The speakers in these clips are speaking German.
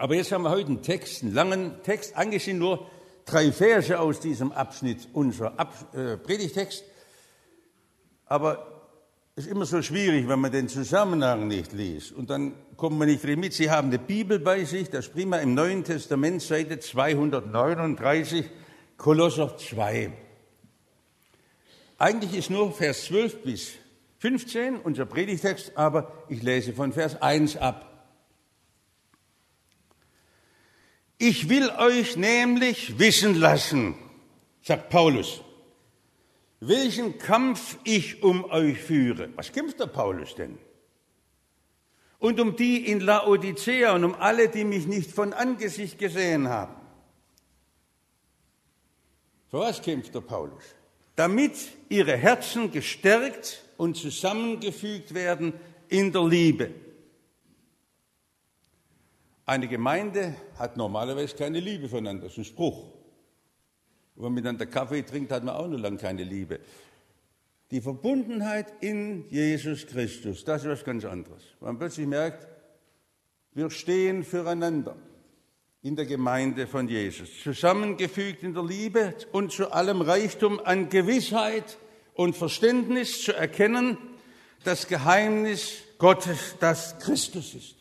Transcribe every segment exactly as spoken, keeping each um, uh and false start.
Aber jetzt haben wir heute einen Text, einen langen Text. Eigentlich sind nur drei Verse aus diesem Abschnitt unser Ab- äh, Predigtext. Aber es ist immer so schwierig, wenn man den Zusammenhang nicht liest. Und dann kommt man nicht drin mit. Sie haben eine Bibel bei sich, das ist prima, im Neuen Testament, Seite zweihundertneununddreißig, Kolosser zwei. Eigentlich ist nur Vers zwölf bis fünfzehn unser Predigtext, aber ich lese von Vers eins ab. Ich will euch nämlich wissen lassen, sagt Paulus, welchen Kampf ich um euch führe. Was kämpft der Paulus denn? Und um die in Laodicea und um alle, die mich nicht von Angesicht gesehen haben. Für was kämpft der Paulus? Damit ihre Herzen gestärkt und zusammengefügt werden in der Liebe. Eine Gemeinde hat normalerweise keine Liebe voneinander, das ist ein Spruch. Wenn man miteinander Kaffee trinkt, hat man auch noch lange keine Liebe. Die Verbundenheit in Jesus Christus, das ist was ganz anderes. Weil man plötzlich merkt, wir stehen füreinander in der Gemeinde von Jesus, zusammengefügt in der Liebe und zu allem Reichtum an Gewissheit und Verständnis zu erkennen, das Geheimnis Gottes, das Christus ist.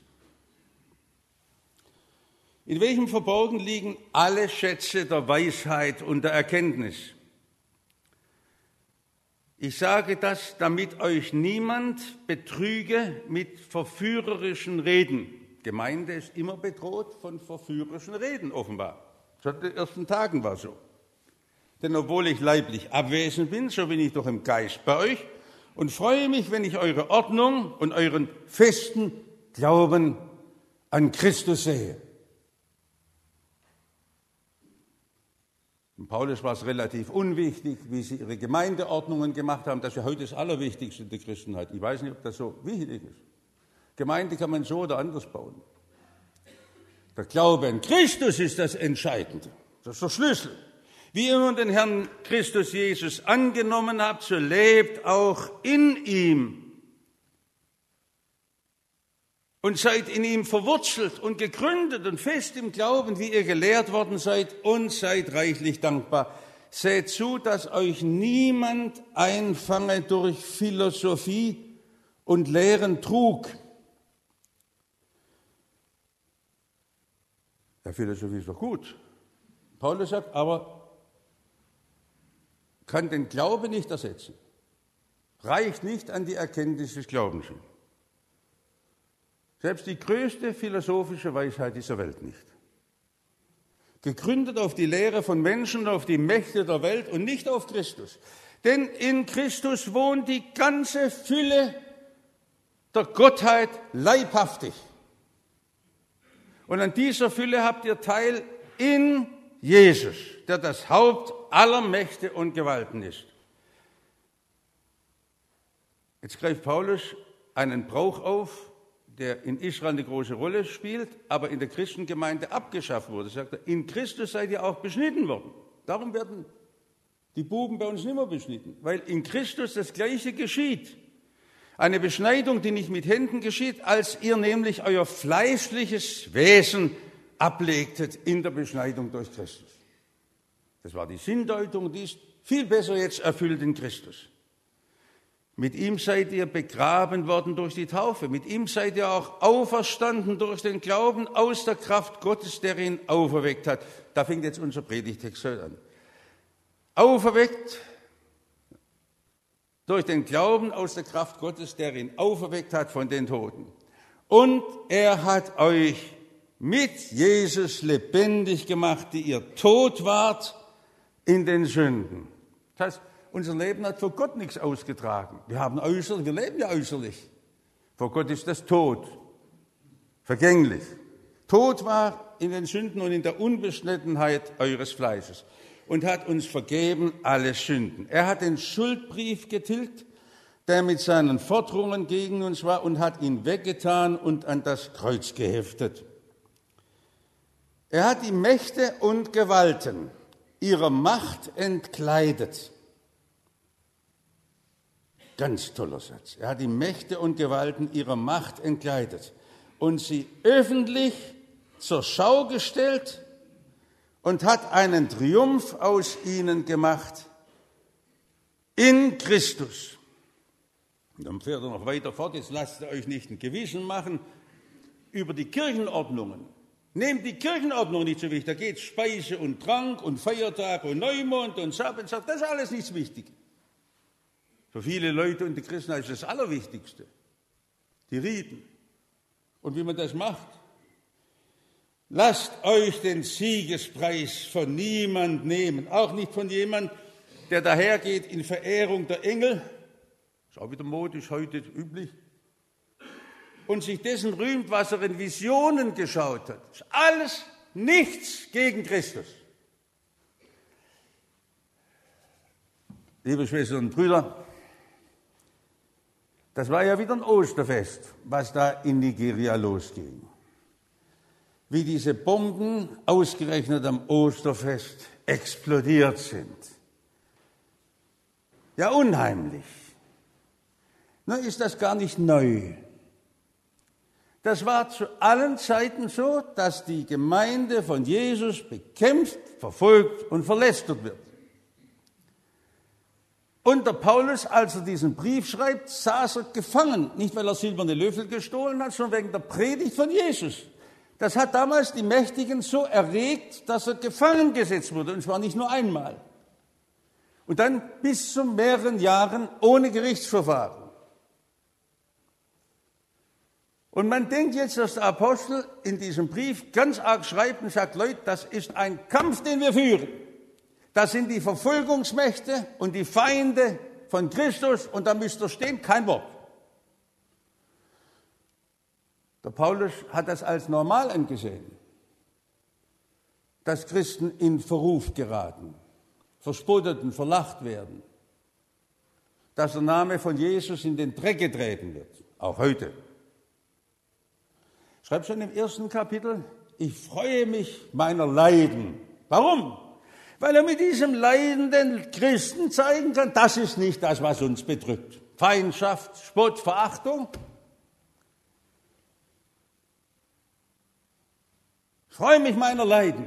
In welchem Verborgen liegen alle Schätze der Weisheit und der Erkenntnis? Ich sage das, damit euch niemand betrüge mit verführerischen Reden. Gemeinde ist immer bedroht von verführerischen Reden, offenbar. Seit den ersten Tagen war so. Denn obwohl ich leiblich abwesend bin, so bin ich doch im Geist bei euch und freue mich, wenn ich eure Ordnung und euren festen Glauben an Christus sehe. Und Paulus war es relativ unwichtig, wie sie ihre Gemeindeordnungen gemacht haben. Das ist ja heute das Allerwichtigste in der Christenheit. Ich weiß nicht, ob das so wichtig ist. Gemeinde kann man so oder anders bauen. Der Glaube an Christus ist das Entscheidende. Das ist der Schlüssel. Wie ihr nun den Herrn Christus Jesus angenommen habt, so lebt auch in ihm. Und seid in ihm verwurzelt und gegründet und fest im Glauben, wie ihr gelehrt worden seid, und seid reichlich dankbar. Seht zu, dass euch niemand einfange durch Philosophie und leeren Trug. Ja, Philosophie ist doch gut. Paulus sagt, aber kann den Glauben nicht ersetzen. Reicht nicht an die Erkenntnis des Glaubens hin. Selbst die größte philosophische Weisheit dieser Welt nicht. Gegründet auf die Lehre von Menschen, auf die Mächte der Welt und nicht auf Christus. Denn in Christus wohnt die ganze Fülle der Gottheit leibhaftig. Und an dieser Fülle habt ihr Teil in Jesus, der das Haupt aller Mächte und Gewalten ist. Jetzt greift Paulus einen Brauch auf, der in Israel eine große Rolle spielt, aber in der Christengemeinde abgeschafft wurde. Er sagt, in Christus seid ihr auch beschnitten worden. Darum werden die Buben bei uns nicht mehr beschnitten, weil in Christus das Gleiche geschieht. Eine Beschneidung, die nicht mit Händen geschieht, als ihr nämlich euer fleischliches Wesen ablegtet in der Beschneidung durch Christus. Das war die Sinndeutung, die ist viel besser jetzt erfüllt in Christus. Mit ihm seid ihr begraben worden durch die Taufe. Mit ihm seid ihr auch auferstanden durch den Glauben aus der Kraft Gottes, der ihn auferweckt hat. Da fängt jetzt unser Predigtext heute an. Auferweckt durch den Glauben aus der Kraft Gottes, der ihn auferweckt hat von den Toten. Und er hat euch mit Jesus lebendig gemacht, die ihr tot wart in den Sünden. Das heißt, unser Leben hat vor Gott nichts ausgetragen. Wir haben äußerlich, wir leben ja äußerlich. Vor Gott ist das tot, vergänglich. Tot war in den Sünden und in der Unbeschnittenheit eures Fleisches und hat uns vergeben alle Sünden. Er hat den Schuldbrief getilgt, der mit seinen Forderungen gegen uns war, und hat ihn weggetan und an das Kreuz geheftet. Er hat die Mächte und Gewalten ihrer Macht entkleidet. Ganz toller Satz. Er hat die Mächte und Gewalten ihrer Macht entkleidet und sie öffentlich zur Schau gestellt und hat einen Triumph aus ihnen gemacht in Christus. Und dann fährt er noch weiter fort, jetzt lasst ihr euch nicht ein Gewissen machen über die Kirchenordnungen. Nehmt die Kirchenordnung nicht so wichtig, da geht Speise und Trank und Feiertag und Neumond und Sabbat, das ist alles nicht wichtig. Für viele Leute und die Christen ist das Allerwichtigste, die Riten. Und wie man das macht, lasst euch den Siegespreis von niemand nehmen, auch nicht von jemand, der dahergeht in Verehrung der Engel, ist auch wieder modisch heute üblich, und sich dessen rühmt, was er in Visionen geschaut hat. Das ist alles nichts gegen Christus. Liebe Schwestern und Brüder, das war ja wieder ein Osterfest, was da in Nigeria losging. Wie diese Bomben ausgerechnet am Osterfest explodiert sind. Ja, unheimlich. Nun ist das gar nicht neu. Das war zu allen Zeiten so, dass die Gemeinde von Jesus bekämpft, verfolgt und verlästert wird. Und der Paulus, als er diesen Brief schreibt, saß er gefangen. Nicht, weil er silberne Löffel gestohlen hat, sondern wegen der Predigt von Jesus. Das hat damals die Mächtigen so erregt, dass er gefangen gesetzt wurde. Und zwar nicht nur einmal. Und dann bis zu mehreren Jahren ohne Gerichtsverfahren. Und man denkt jetzt, dass der Apostel in diesem Brief ganz arg schreibt und sagt, Leute, das ist ein Kampf, den wir führen. Das sind die Verfolgungsmächte und die Feinde von Christus und da müsst ihr stehen, kein Wort. Der Paulus hat das als normal angesehen, dass Christen in Verruf geraten, verspottet und verlacht werden, dass der Name von Jesus in den Dreck getreten wird, auch heute. Schreibt schon im ersten Kapitel, ich freue mich meiner Leiden. Warum? Weil er mit diesem Leiden den Christen zeigen kann, das ist nicht das, was uns bedrückt. Feindschaft, Spott, Verachtung. Ich freue mich meiner Leiden.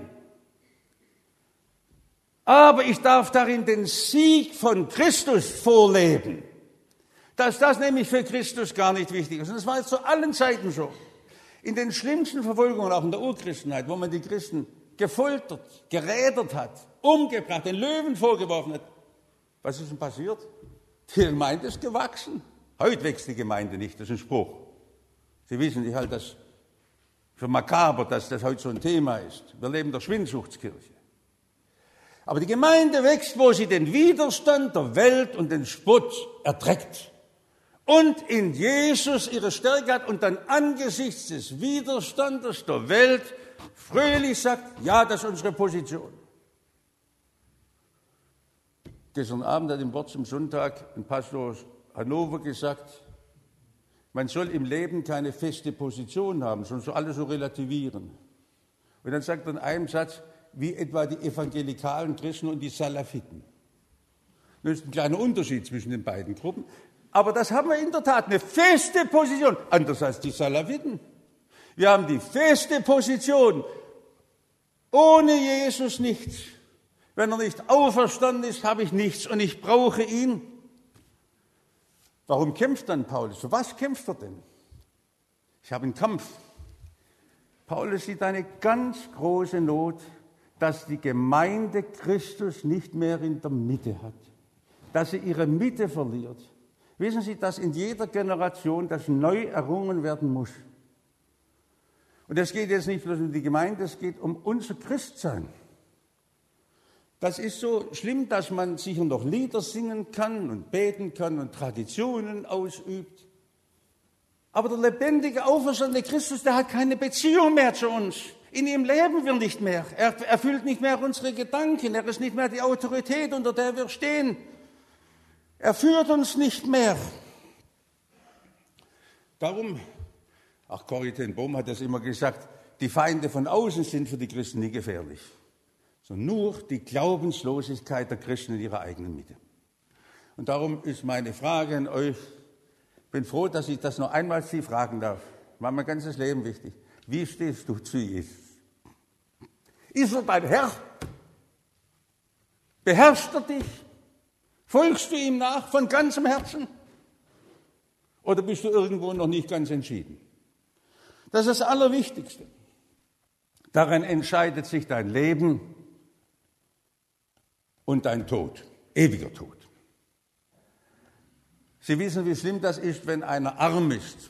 Aber ich darf darin den Sieg von Christus vorleben. Dass das nämlich für Christus gar nicht wichtig ist. Und das war jetzt zu allen Zeiten so. In den schlimmsten Verfolgungen, auch in der Urchristenheit, wo man die Christen gefoltert, gerädert hat, umgebracht, den Löwen vorgeworfen hat. Was ist denn passiert? Die Gemeinde ist gewachsen. Heute wächst die Gemeinde nicht, das ist ein Spruch. Sie wissen nicht halt, dass für makaber, dass das heute so ein Thema ist. Wir leben in der Schwindsuchtskirche. Aber die Gemeinde wächst, wo sie den Widerstand der Welt und den Spott erträgt. Und in Jesus ihre Stärke hat und dann angesichts des Widerstandes der Welt fröhlich sagt, ja, das ist unsere Position. Gestern Abend hat im Wort zum Sonntag ein Pastor aus Hannover gesagt, man soll im Leben keine feste Position haben, sondern soll alles so relativieren. Und dann sagt er in einem Satz, wie etwa die evangelikalen Christen und die Salafiten. Das ist ein kleiner Unterschied zwischen den beiden Gruppen. Aber das haben wir in der Tat, eine feste Position, anders als die Salafiten. Wir haben die feste Position, ohne Jesus nichts. Wenn er nicht auferstanden ist, habe ich nichts und ich brauche ihn. Warum kämpft dann Paulus? Für was kämpft er denn? Ich habe einen Kampf. Paulus sieht eine ganz große Not, dass die Gemeinde Christus nicht mehr in der Mitte hat, dass sie ihre Mitte verliert. Wissen Sie, dass in jeder Generation das neu errungen werden muss. Und es geht jetzt nicht bloß um die Gemeinde, es geht um unser Christsein. Das ist so schlimm, dass man sicher noch Lieder singen kann und beten kann und Traditionen ausübt. Aber der lebendige, auferstandene Christus, der hat keine Beziehung mehr zu uns. In ihm leben wir nicht mehr. Er erfüllt nicht mehr unsere Gedanken. Er ist nicht mehr die Autorität, unter der wir stehen. Er führt uns nicht mehr. Darum, auch Corrie ten Boom hat das immer gesagt, die Feinde von außen sind für die Christen nie gefährlich, sondern nur die Glaubenslosigkeit der Christen in ihrer eigenen Mitte. Und darum ist meine Frage an euch, ich bin froh, dass ich das noch einmal Sie fragen darf, war mein ganzes Leben wichtig. Wie stehst du zu Jesus? Ist er dein Herr? Beherrscht er dich? Folgst du ihm nach von ganzem Herzen? Oder bist du irgendwo noch nicht ganz entschieden? Das ist das Allerwichtigste. Daran entscheidet sich dein Leben und dein Tod, ewiger Tod. Sie wissen, wie schlimm das ist, wenn einer arm ist,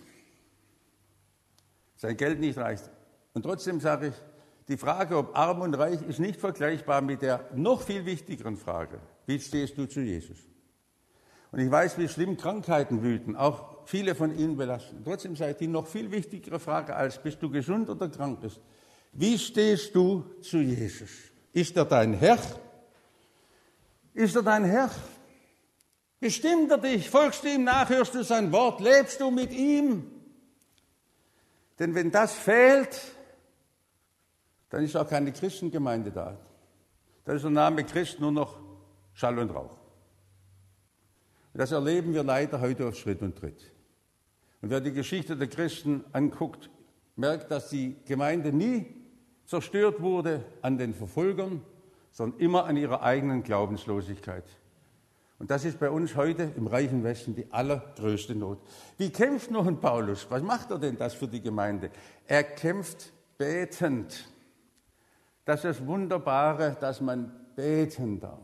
sein Geld nicht reicht. Und trotzdem sage ich, die Frage, ob arm und reich, ist nicht vergleichbar mit der noch viel wichtigeren Frage, wie stehst du zu Jesus? Und ich weiß, wie schlimm Krankheiten wüten, auch viele von ihnen belasten. Trotzdem sage ich, die noch viel wichtigere Frage als, bist du gesund oder krank bist, wie stehst du zu Jesus? Ist er dein Herr? Ist er dein Herr? Bestimmt er dich? Folgst du ihm nach? Hörst du sein Wort? Lebst du mit ihm? Denn wenn das fehlt, dann ist auch keine Christengemeinde da. Dann ist der Name Christ nur noch Schall und Rauch. Und das erleben wir leider heute auf Schritt und Tritt. Und wer die Geschichte der Christen anguckt, merkt, dass die Gemeinde nie zerstört wurde an den Verfolgern, sondern immer an ihrer eigenen Glaubenslosigkeit. Und das ist bei uns heute im reichen Westen die allergrößte Not. Wie kämpft nun Paulus? Was macht er denn das für die Gemeinde? Er kämpft betend. Das ist das Wunderbare, dass man beten darf.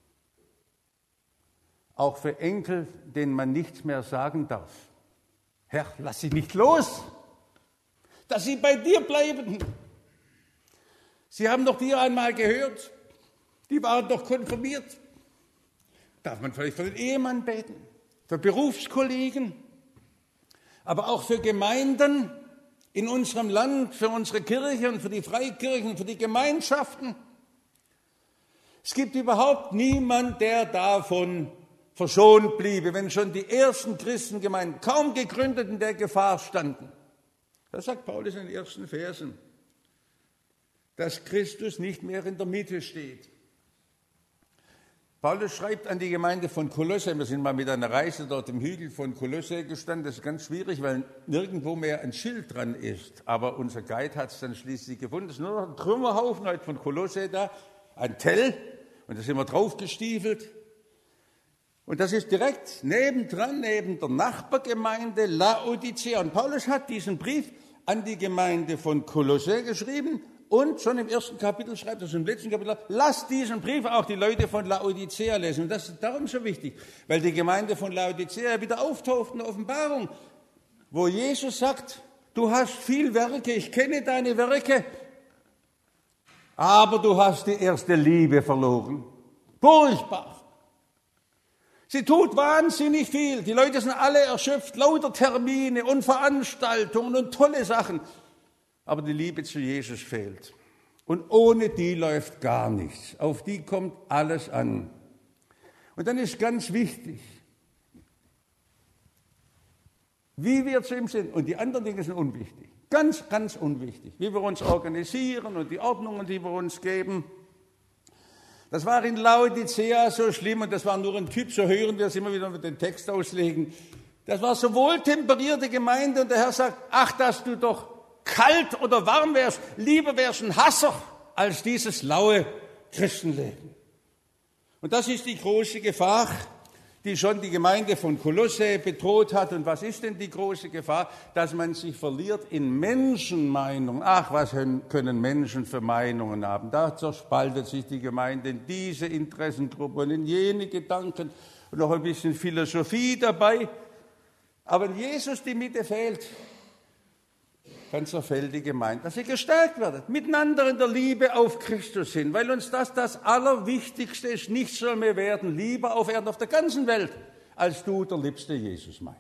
Auch für Enkel, denen man nichts mehr sagen darf. Herr, lass sie nicht los, dass sie bei dir bleiben. Sie haben doch dir einmal gehört, die waren doch konfirmiert. Darf man vielleicht für den Ehemann beten, für Berufskollegen, aber auch für Gemeinden in unserem Land, für unsere Kirche und für die Freikirchen, für die Gemeinschaften. Es gibt überhaupt niemanden, der davon verschont bliebe, wenn schon die ersten Christengemeinden, kaum gegründet, in der Gefahr standen. Das sagt Paulus in den ersten Versen, dass Christus nicht mehr in der Mitte steht. Paulus schreibt an die Gemeinde von Kolosse, wir sind mal mit einer Reise dort im Hügel von Kolosse gestanden, das ist ganz schwierig, weil nirgendwo mehr ein Schild dran ist, aber unser Guide hat es dann schließlich gefunden, es ist nur noch ein Trümmerhaufen heute von Kolosse da, ein Tell, und da sind wir draufgestiefelt. Und das ist direkt nebendran, neben der Nachbargemeinde Laodicea. Und Paulus hat diesen Brief an die Gemeinde von Kolosse geschrieben und schon im ersten Kapitel schreibt er, schon im letzten Kapitel, lasst diesen Brief auch die Leute von Laodicea lesen. Und das ist darum so wichtig, weil die Gemeinde von Laodicea wieder auftaucht in der Offenbarung, wo Jesus sagt, du hast viel Werke, ich kenne deine Werke, aber du hast die erste Liebe verloren. Furchtbar. Sie tut wahnsinnig viel. Die Leute sind alle erschöpft, lauter Termine und Veranstaltungen und tolle Sachen. Aber die Liebe zu Jesus fehlt. Und ohne die läuft gar nichts. Auf die kommt alles an. Und dann ist ganz wichtig, wie wir zu ihm sind. Und die anderen Dinge sind unwichtig. Ganz, ganz unwichtig. Wie wir uns organisieren und die Ordnungen, die wir uns geben. Das war in Laodicea so schlimm und das war nur ein Typ, so hören wir es immer wieder mit den Text auslegen. Das war so wohltemperierte Gemeinde und der Herr sagt, ach, dass du doch kalt oder warm wärst, lieber wärst ein Hasser als dieses laue Christenleben. Und das ist die große Gefahr, die schon die Gemeinde von Kolosse bedroht hat. Und was ist denn die große Gefahr? Dass man sich verliert in Menschenmeinungen. Ach, was können Menschen für Meinungen haben? Da zerspaltet sich die Gemeinde in diese Interessengruppe und in jene Gedanken und noch ein bisschen Philosophie dabei. Aber wenn Jesus die Mitte fehlt, dann zerfällt die Gemeinde, dass ihr gestärkt werdet, miteinander in der Liebe auf Christus hin, weil uns das das Allerwichtigste ist. Nichts soll mehr werden, lieber auf Erden, auf der ganzen Welt, als du, der liebste Jesus, mein.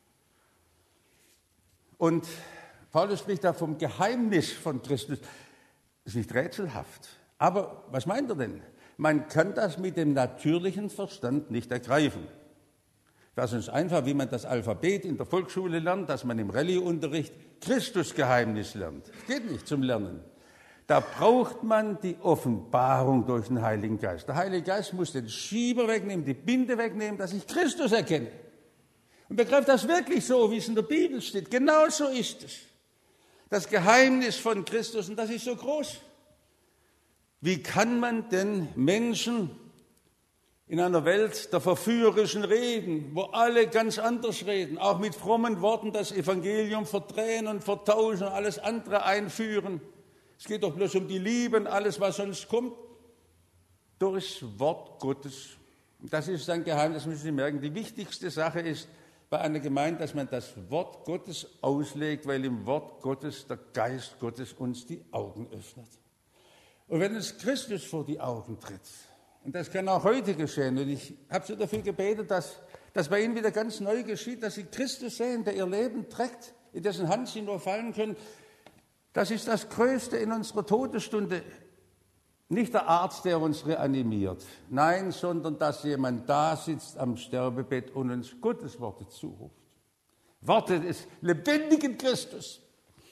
Und Paulus spricht da vom Geheimnis von Christus. Das ist nicht rätselhaft. Aber was meint er denn? Man kann das mit dem natürlichen Verstand nicht ergreifen. Das ist einfach, wie man das Alphabet in der Volksschule lernt, dass man im Rallyeunterricht Christusgeheimnis lernt. Das geht nicht zum Lernen. Da braucht man die Offenbarung durch den Heiligen Geist. Der Heilige Geist muss den Schieber wegnehmen, die Binde wegnehmen, dass ich Christus erkenne. Und begreift das wirklich so, wie es in der Bibel steht. Genau so ist es. Das Geheimnis von Christus, und das ist so groß. Wie kann man denn Menschen in einer Welt der verführerischen Reden, wo alle ganz anders reden, auch mit frommen Worten das Evangelium verdrehen und vertauschen und alles andere einführen? Es geht doch bloß um die Liebe und alles, was sonst kommt, durch das Wort Gottes. Das ist ein Geheimnis, das müssen Sie merken. Die wichtigste Sache ist bei einer Gemeinde, dass man das Wort Gottes auslegt, weil im Wort Gottes der Geist Gottes uns die Augen öffnet. Und wenn uns Christus vor die Augen tritt, und das kann auch heute geschehen, und ich habe so dafür gebetet, dass das bei Ihnen wieder ganz neu geschieht, dass Sie Christus sehen, der Ihr Leben trägt, in dessen Hand Sie nur fallen können. Das ist das Größte in unserer Todesstunde. Nicht der Arzt, der uns reanimiert, nein, sondern dass jemand da sitzt am Sterbebett und uns Gottes Worte zuruft. Worte des lebendigen Christus.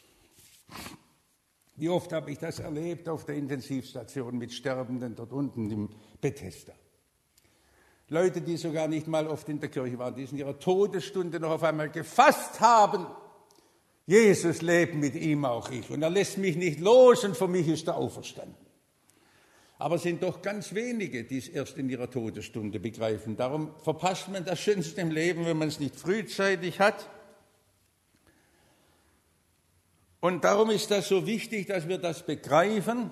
Wie oft habe ich das erlebt auf der Intensivstation mit Sterbenden dort unten im Bethesda. Leute, die sogar nicht mal oft in der Kirche waren, die in ihrer Todesstunde noch auf einmal gefasst haben. Jesus lebt, mit ihm auch ich. Und er lässt mich nicht los und für mich ist er auferstanden. Aber es sind doch ganz wenige, die es erst in ihrer Todesstunde begreifen. Darum verpasst man das Schönste im Leben, wenn man es nicht frühzeitig hat. Und darum ist das so wichtig, dass wir das begreifen,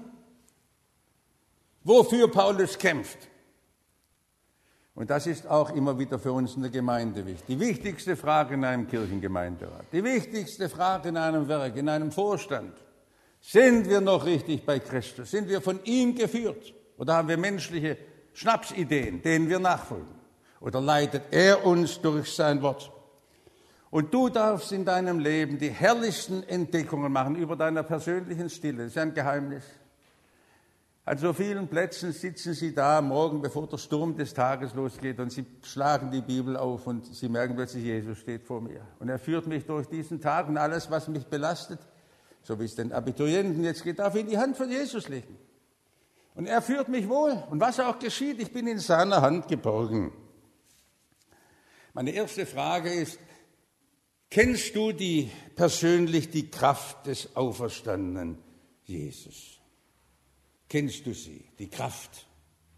wofür Paulus kämpft. Und das ist auch immer wieder für uns in der Gemeinde wichtig. Die wichtigste Frage in einem Kirchengemeinderat, die wichtigste Frage in einem Werk, in einem Vorstand. Sind wir noch richtig bei Christus? Sind wir von ihm geführt? Oder haben wir menschliche Schnapsideen, denen wir nachfolgen? Oder leitet er uns durch sein Wort? Und du darfst in deinem Leben die herrlichsten Entdeckungen machen über deiner persönlichen Stille. Das ist ein Geheimnis. An so vielen Plätzen sitzen sie da am Morgen, bevor der Sturm des Tages losgeht, und sie schlagen die Bibel auf und sie merken plötzlich, Jesus steht vor mir. Und er führt mich durch diesen Tag und alles, was mich belastet, so wie es den Abiturienten jetzt geht, darf ich in die Hand von Jesus legen. Und er führt mich wohl. Und was auch geschieht, ich bin in seiner Hand geborgen. Meine erste Frage ist, kennst du die, persönlich die Kraft des auferstandenen Jesus? Kennst du sie, die Kraft?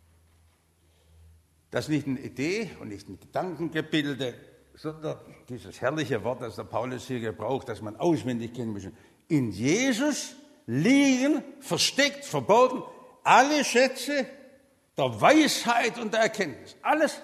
Das ist nicht eine Idee und nicht ein Gedankengebilde, sondern dieses herrliche Wort, das der Paulus hier gebraucht, das man auswendig kennen muss. In Jesus liegen, versteckt, verborgen, alle Schätze der Weisheit und der Erkenntnis. Alles,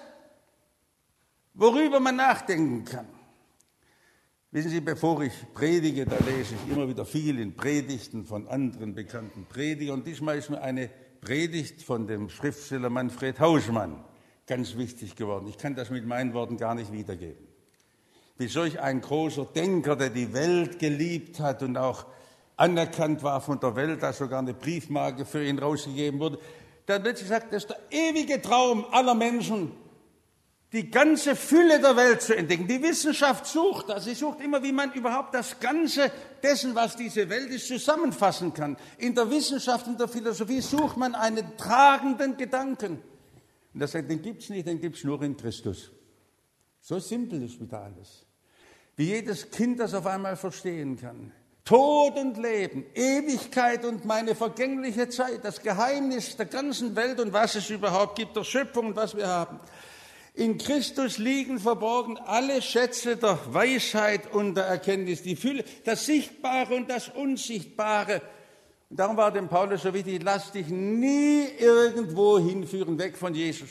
worüber man nachdenken kann. Wissen Sie, bevor ich predige, da lese ich immer wieder viel in Predigten von anderen bekannten Predigern. Und diesmal ist mir eine Predigt von dem Schriftsteller Manfred Hausmann ganz wichtig geworden. Ich kann das mit meinen Worten gar nicht wiedergeben. Wie solch ein großer Denker, der die Welt geliebt hat und auch anerkannt war von der Welt, dass sogar eine Briefmarke für ihn rausgegeben wurde, dann wird gesagt, das ist der ewige Traum aller Menschen, die ganze Fülle der Welt zu entdecken. Die Wissenschaft sucht das. Sie sucht immer, wie man überhaupt das Ganze dessen, was diese Welt ist, zusammenfassen kann. In der Wissenschaft, in der Philosophie sucht man einen tragenden Gedanken. Und er sagt, den gibt es nicht, den gibt es nur in Christus. So simpel ist wieder alles. Wie jedes Kind das auf einmal verstehen kann. Tod und Leben, Ewigkeit und meine vergängliche Zeit, das Geheimnis der ganzen Welt und was es überhaupt gibt, der Schöpfung und was wir haben. In Christus liegen verborgen alle Schätze der Weisheit und der Erkenntnis, die Fülle, das Sichtbare und das Unsichtbare. Und darum war dem Paulus so wichtig, lass dich nie irgendwo hinführen, weg von Jesus.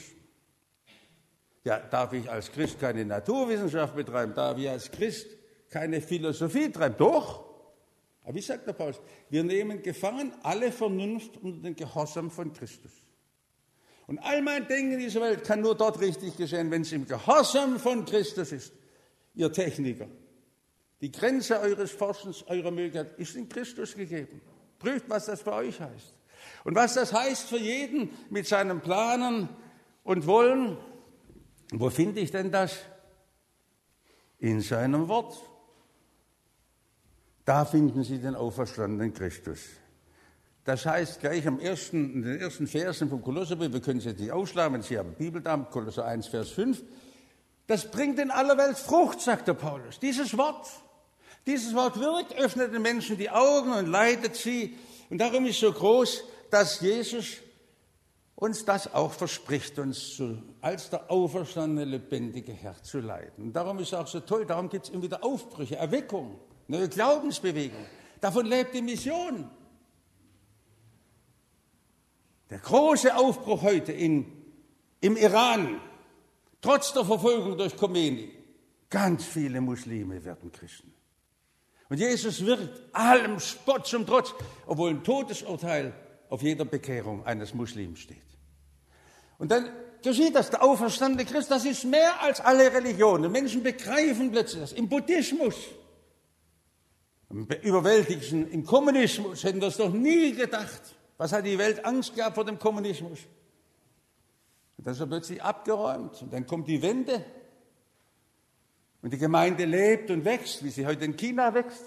Ja, darf ich als Christ keine Naturwissenschaft betreiben? Darf ich als Christ keine Philosophie treiben? Doch. Aber wie sagt der Paulus? Wir nehmen gefangen alle Vernunft unter den Gehorsam von Christus. Und all mein Denken in dieser Welt kann nur dort richtig geschehen, wenn es im Gehorsam von Christus ist. Ihr Techniker, die Grenze eures Forschens, eurer Möglichkeit ist in Christus gegeben. Prüft, was das für euch heißt. Und was das heißt für jeden mit seinem Planen und Wollen. Wo finde ich denn das? In seinem Wort. Da finden Sie den auferstandenen Christus. Das heißt gleich am ersten, in den ersten Versen vom Kolosserbrief, wir können es jetzt nicht aufschlagen, wenn Sie haben Bibel da, Kolosser eins, Vers fünf, das bringt in aller Welt Frucht, sagt der Paulus. Dieses Wort, dieses Wort wirkt, öffnet den Menschen die Augen und leitet sie. Und darum ist so groß, dass Jesus uns das auch verspricht, uns zu, als der auferstandene, lebendige Herr zu leiten. Und darum ist es auch so toll, darum gibt es immer wieder Aufbrüche, Erweckung, neue Glaubensbewegung. Davon lebt die Mission. Der große Aufbruch heute in, im Iran, trotz der Verfolgung durch Khomeini, ganz viele Muslime werden Christen. Und Jesus wirkt allem Spott zum Trotz, obwohl ein Todesurteil auf jeder Bekehrung eines Muslims steht. Und dann geschieht das, der auferstandene Christ, das ist mehr als alle Religionen. Menschen begreifen plötzlich das. Im Buddhismus, im Überwältigsten, im Kommunismus hätten wir es doch nie gedacht. Was hat die Welt Angst gehabt vor dem Kommunismus? Und dann ist er plötzlich abgeräumt und dann kommt die Wende und die Gemeinde lebt und wächst, wie sie heute in China wächst.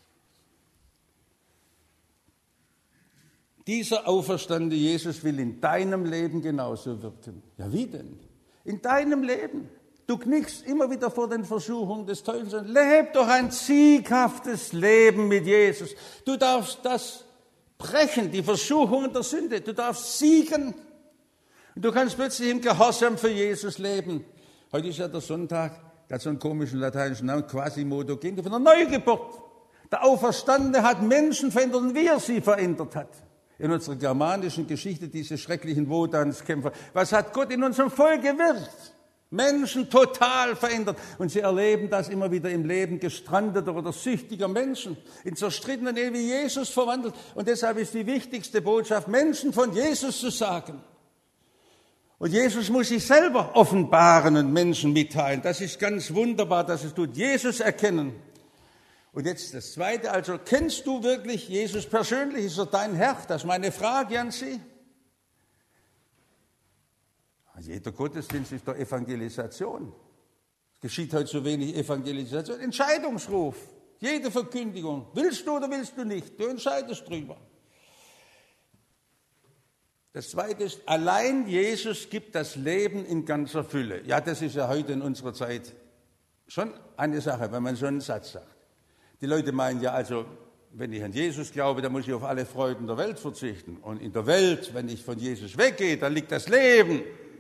Dieser auferstandene Jesus will in deinem Leben genauso wirken. Ja, wie denn? In deinem Leben. Du knickst immer wieder vor den Versuchungen des Teufels. Leb doch ein sieghaftes Leben mit Jesus. Du darfst das brechen, die Versuchungen der Sünde. Du darfst siegen. Und du kannst plötzlich im Gehorsam für Jesus leben. Heute ist ja der Sonntag, der hat so einen komischen lateinischen Namen, Quasimodo Genti, von der Neugeburt. Der Auferstandene hat Menschen verändert und wie er sie verändert hat. In unserer germanischen Geschichte, diese schrecklichen Wodanskämpfer. Was hat Gott in unserem Volk gewirkt? Menschen total verändert. Und sie erleben das immer wieder im Leben gestrandeter oder süchtiger Menschen, in zerstrittenen Ehen wie Jesus verwandelt. Und deshalb ist die wichtigste Botschaft, Menschen von Jesus zu sagen. Und Jesus muss sich selber offenbaren und Menschen mitteilen. Das ist ganz wunderbar, dass es tut. Jesus erkennen. Und jetzt das Zweite, also kennst du wirklich Jesus persönlich? Ist er dein Herr? Das ist meine Frage an Sie. Jeder Gottesdienst ist doch Evangelisation. Es geschieht heute so wenig Evangelisation. Entscheidungsruf, jede Verkündigung. Willst du oder willst du nicht? Du entscheidest drüber. Das Zweite ist, allein Jesus gibt das Leben in ganzer Fülle. Ja, das ist ja heute in unserer Zeit schon eine Sache, wenn man so einen Satz sagt. Die Leute meinen ja also, wenn ich an Jesus glaube, dann muss ich auf alle Freuden der Welt verzichten. Und in der Welt, wenn ich von Jesus weggehe, dann liegt das Leben.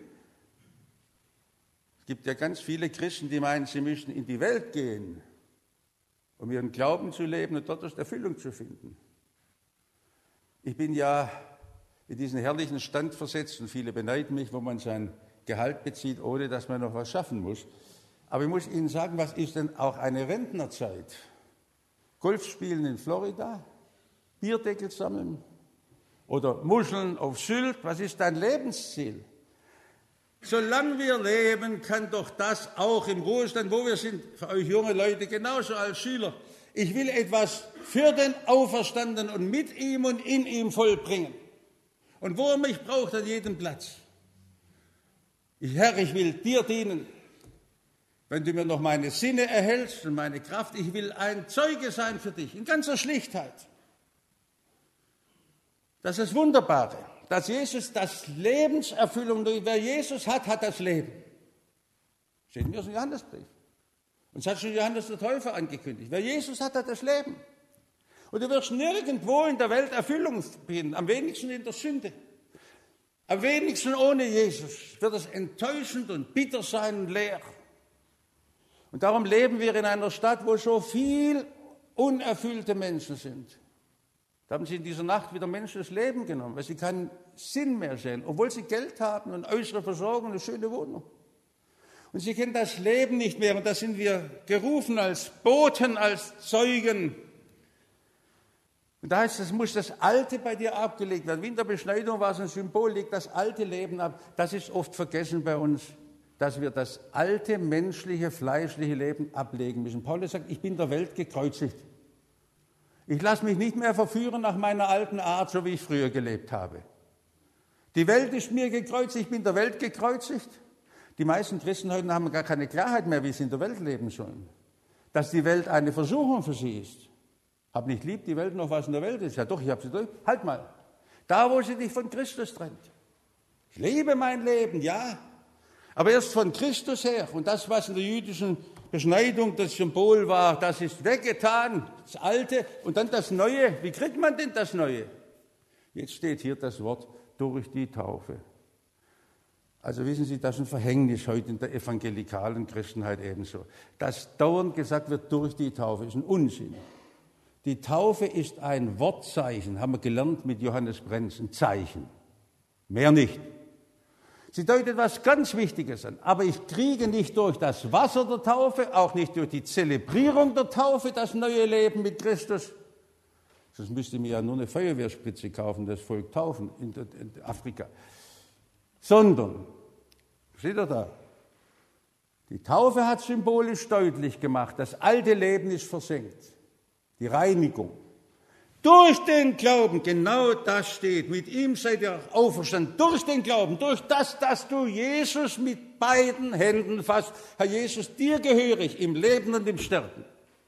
Es gibt ja ganz viele Christen, die meinen, sie müssen in die Welt gehen, um ihren Glauben zu leben und dort Erfüllung zu finden. Ich bin ja in diesen herrlichen Stand versetzt und viele beneiden mich, wo man sein Gehalt bezieht, ohne dass man noch was schaffen muss. Aber ich muss Ihnen sagen, was ist denn auch eine Rentnerzeit? Golf spielen in Florida, Bierdeckel sammeln oder Muscheln auf Sylt. Was ist dein Lebensziel? Solange wir leben, kann doch das auch im Ruhestand, wo wir sind, für euch junge Leute genauso als Schüler. Ich will etwas für den Auferstandenen und mit ihm und in ihm vollbringen. Und wo er mich braucht, an jedem Platz. Ich, Herr, ich will dir dienen. Wenn du mir noch meine Sinne erhältst und meine Kraft, ich will ein Zeuge sein für dich, in ganzer Schlichtheit. Das ist das Wunderbare, dass Jesus das Lebenserfüllung, wer Jesus hat, hat das Leben. Steht mir aus dem Johannesbrief. Und das hat schon Johannes der Täufer angekündigt. Wer Jesus hat, hat das Leben. Und du wirst nirgendwo in der Welt Erfüllung finden, am wenigsten in der Sünde. Am wenigsten ohne Jesus wird es enttäuschend und bitter sein und leer. Und darum leben wir in einer Stadt, wo so viel unerfüllte Menschen sind. Da haben sie in dieser Nacht wieder Menschen das Leben genommen, weil sie keinen Sinn mehr sehen, obwohl sie Geld haben und äußere Versorgung und eine schöne Wohnung. Und sie kennen das Leben nicht mehr und da sind wir gerufen als Boten, als Zeugen. Und da heißt es, muss das Alte bei dir abgelegt werden. Wie in der Beschneidung war es ein Symbol, legt das alte Leben ab. Das ist oft vergessen bei uns, dass wir das alte, menschliche, fleischliche Leben ablegen müssen. Paulus sagt, ich bin der Welt gekreuzigt. Ich lasse mich nicht mehr verführen nach meiner alten Art, so wie ich früher gelebt habe. Die Welt ist mir gekreuzigt, ich bin der Welt gekreuzigt. Die meisten Christen heute haben gar keine Klarheit mehr, wie sie in der Welt leben sollen. Dass die Welt eine Versuchung für sie ist. Hab nicht lieb die Welt noch, was in der Welt ist. Ja doch, ich habe sie durch. Halt mal. Da, wo sie dich von Christus trennt. Ich lebe mein Leben, ja. Aber erst von Christus her. Und das, was in der jüdischen Beschneidung das Symbol war, das ist weggetan, das Alte und dann das Neue. Wie kriegt man denn das Neue? Jetzt steht hier das Wort durch die Taufe. Also wissen Sie, das ist ein Verhängnis heute in der evangelikalen Christenheit ebenso. Dass dauernd gesagt wird, durch die Taufe, ist ein Unsinn. Die Taufe ist ein Wortzeichen, haben wir gelernt mit Johannes Brenz, ein Zeichen. Mehr nicht. Sie deutet was ganz Wichtiges an. Aber ich kriege nicht durch das Wasser der Taufe, auch nicht durch die Zelebrierung der Taufe, das neue Leben mit Christus. Sonst müsste ich mir ja nur eine Feuerwehrspritze kaufen, das Volk taufen in Afrika. Sondern, steht er da, die Taufe hat symbolisch deutlich gemacht, das alte Leben ist versenkt. Die Reinigung. Durch den Glauben, genau das steht. Mit ihm seid ihr auferstanden. Durch den Glauben, durch das, dass du Jesus mit beiden Händen fasst. Herr Jesus, dir gehörig im Leben und im Sterben.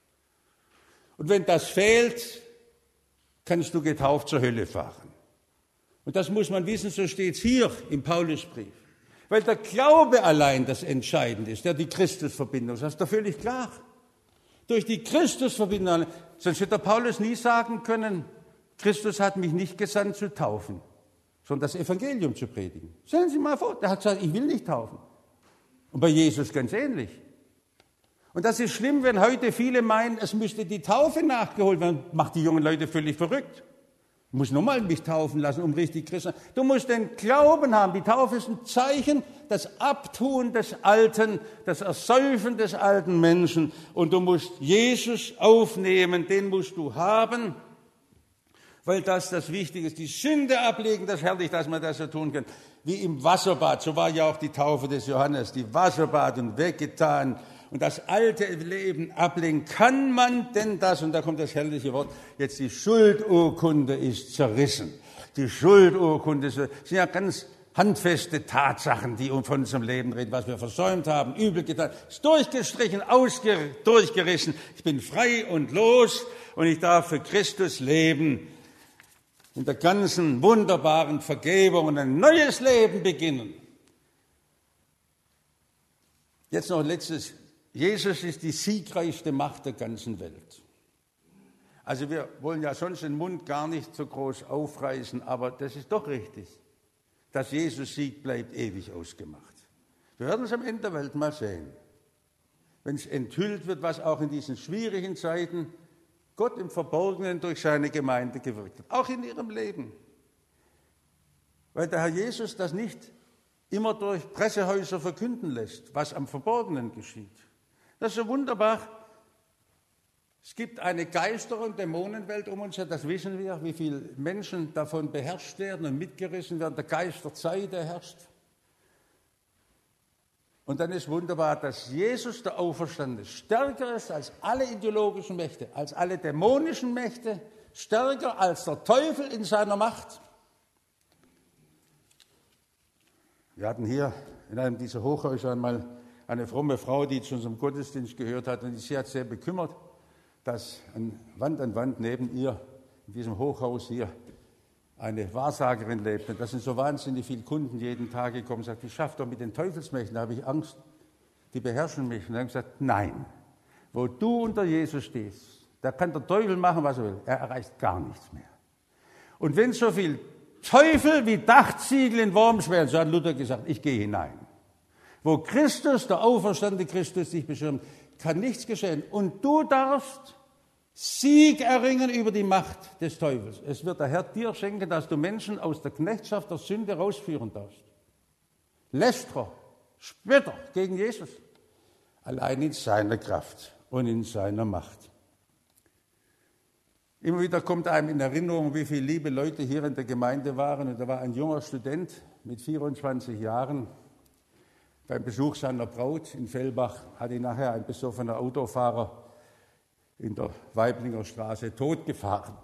Und wenn das fehlt, kannst du getauft zur Hölle fahren. Und das muss man wissen, so steht es hier im Paulusbrief. Weil der Glaube allein das Entscheidende ist, der die Christusverbindung ist. Das ist doch völlig klar. Durch die Christusverbindung, sonst hätte der Paulus nie sagen können, Christus hat mich nicht gesandt zu taufen, sondern das Evangelium zu predigen. Stellen Sie mal vor, der hat gesagt, ich will nicht taufen. Und bei Jesus ganz ähnlich. Und das ist schlimm, wenn heute viele meinen, es müsste die Taufe nachgeholt werden. Macht die jungen Leute völlig verrückt. Du musst nochmal mich taufen lassen, um richtig Christ zu sein. Du musst den Glauben haben. Die Taufe ist ein Zeichen, das Abtun des Alten, das Ersäufen des alten Menschen. Und du musst Jesus aufnehmen, den musst du haben, weil das das Wichtige ist. Die Sünde ablegen, das ist herrlich, dass man das so tun kann. Wie im Wasserbad, so war ja auch die Taufe des Johannes, die Wasserbad und weggetan. Und das alte Leben ablegen, kann man denn das, und da kommt das herrliche Wort, jetzt die Schuldurkunde ist zerrissen. Die Schuldurkunde sind ja ganz handfeste Tatsachen, die von unserem Leben reden, was wir versäumt haben, übel getan, ist durchgestrichen, ausger, durchgerissen. Ich bin frei und los und ich darf für Christus leben, in der ganzen wunderbaren Vergebung und ein neues Leben beginnen. Jetzt noch ein letztes. Jesus ist die siegreichste Macht der ganzen Welt. Also wir wollen ja sonst den Mund gar nicht so groß aufreißen, aber das ist doch richtig, dass Jesus Sieg bleibt ewig ausgemacht. Wir werden es am Ende der Welt mal sehen, wenn es enthüllt wird, was auch in diesen schwierigen Zeiten Gott im Verborgenen durch seine Gemeinde gewirkt hat, auch in ihrem Leben. Weil der Herr Jesus das nicht immer durch Pressehäuser verkünden lässt, was am Verborgenen geschieht. Das ist so wunderbar. Es gibt eine Geister- und Dämonenwelt um uns her, das wissen wir, wie viele Menschen davon beherrscht werden und mitgerissen werden. Der Geist der Zeit, der herrscht. Und dann ist wunderbar, dass Jesus, der Auferstandene, stärker ist als alle ideologischen Mächte, als alle dämonischen Mächte, stärker als der Teufel in seiner Macht. Wir hatten hier in einem dieser Hochhäuser einmal eine fromme Frau, die zu unserem Gottesdienst gehört hat, und sie hat sehr bekümmert, dass an Wand an Wand neben ihr, in diesem Hochhaus hier, eine Wahrsagerin lebte. Das sind so wahnsinnig viele Kunden jeden Tag gekommen und sagt, ich schaffe doch mit den Teufelsmächten, da habe ich Angst, die beherrschen mich. Und dann haben sie gesagt, nein, wo du unter Jesus stehst, da kann der Teufel machen, was er will, er erreicht gar nichts mehr. Und wenn so viel Teufel wie Dachziegel in Worms wären, so hat Luther gesagt, ich gehe hinein. Wo Christus, der auferstandene Christus, dich beschirmt, kann nichts geschehen. Und du darfst Sieg erringen über die Macht des Teufels. Es wird der Herr dir schenken, dass du Menschen aus der Knechtschaft der Sünde rausführen darfst. Lästerer, Spötter gegen Jesus. Allein in seiner Kraft und in seiner Macht. Immer wieder kommt einem in Erinnerung, wie viele liebe Leute hier in der Gemeinde waren. Und da war ein junger Student mit vierundzwanzig Jahren, beim Besuch seiner Braut in Fellbach hat ihn nachher ein besoffener Autofahrer in der Weiblinger Straße totgefahren.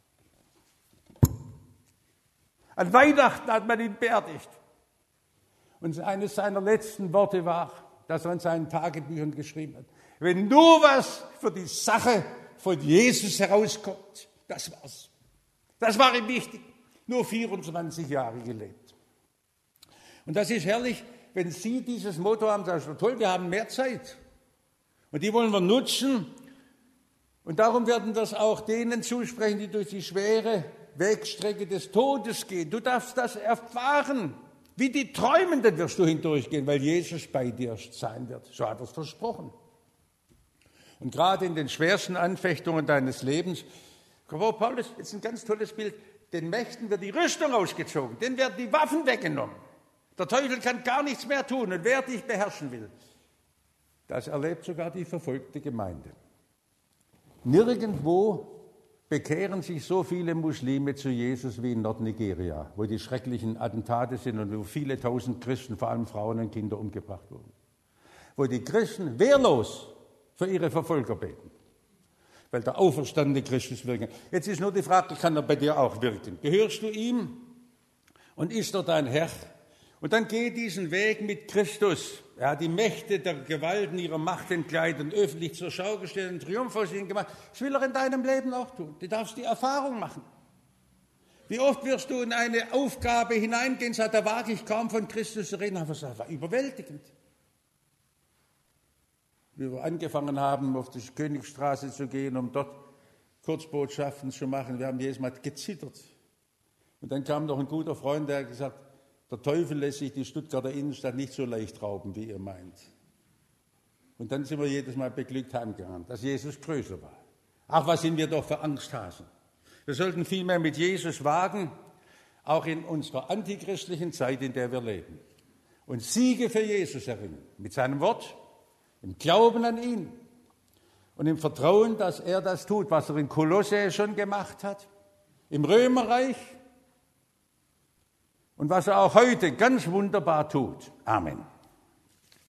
An Weihnachten hat man ihn beerdigt. Und eines seiner letzten Worte war, dass er in seinen Tagebüchern geschrieben hat, wenn nur was für die Sache von Jesus herauskommt, das war's. Das war ihm wichtig. Nur vierundzwanzig Jahre gelebt. Und das ist herrlich, wenn Sie dieses Motto haben, das ist toll, wir haben mehr Zeit. Und die wollen wir nutzen. Und darum werden wir es auch denen zusprechen, die durch die schwere Wegstrecke des Todes gehen. Du darfst das erfahren. Wie die Träumenden wirst du hindurchgehen, weil Jesus bei dir sein wird. So hat er es versprochen. Und gerade in den schwersten Anfechtungen deines Lebens, oh, Paulus, jetzt ein ganz tolles Bild, den Mächten wird die Rüstung ausgezogen, denen werden die Waffen weggenommen. Der Teufel kann gar nichts mehr tun und wer dich beherrschen will. Das erlebt sogar die verfolgte Gemeinde. Nirgendwo bekehren sich so viele Muslime zu Jesus wie in Nordnigeria, wo die schrecklichen Attentate sind und wo viele tausend Christen, vor allem Frauen und Kinder, umgebracht wurden. Wo die Christen wehrlos für ihre Verfolger beten, weil der auferstandene Christus wirken. Jetzt ist nur die Frage, kann er bei dir auch wirken? Gehörst du ihm und ist er dein Herr? Und dann geh diesen Weg mit Christus. Er hat die Mächte der Gewalt in ihrer Macht entkleidet, öffentlich zur Schau gestellt und Triumph aus ihnen gemacht. Das will er in deinem Leben auch tun. Du darfst die Erfahrung machen. Wie oft wirst du in eine Aufgabe hineingehen, sagt, da wage ich kaum von Christus zu reden, aber es war überwältigend. Wie wir angefangen haben, auf die Königstraße zu gehen, um dort Kurzbotschaften zu machen, wir haben jedes Mal gezittert. Und dann kam noch ein guter Freund, der gesagt hat, der Teufel lässt sich die Stuttgarter Innenstadt nicht so leicht rauben, wie ihr meint. Und dann sind wir jedes Mal beglückt heimgegangen, dass Jesus größer war. Ach, was sind wir doch für Angsthasen. Wir sollten vielmehr mit Jesus wagen, auch in unserer antichristlichen Zeit, in der wir leben. Und Siege für Jesus erringen, mit seinem Wort, im Glauben an ihn und im Vertrauen, dass er das tut, was er in Kolosse schon gemacht hat, im Römerreich, und was er auch heute ganz wunderbar tut. Amen.